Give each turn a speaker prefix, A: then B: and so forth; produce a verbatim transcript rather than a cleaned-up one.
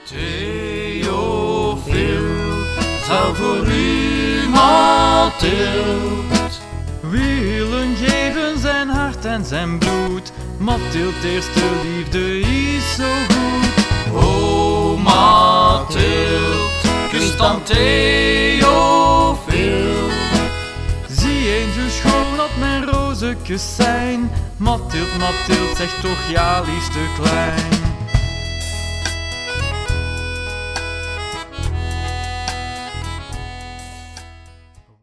A: Theophil zou voor u Mathild willen geven zijn hart en zijn bloed. Mathild, eerste liefde is zo goed.
B: O Mathild, kus dan Theophil.
A: Zie eens hoe schoon dat mijn rozekes zijn. Mathild, Mathild, zeg toch ja, liefste klein.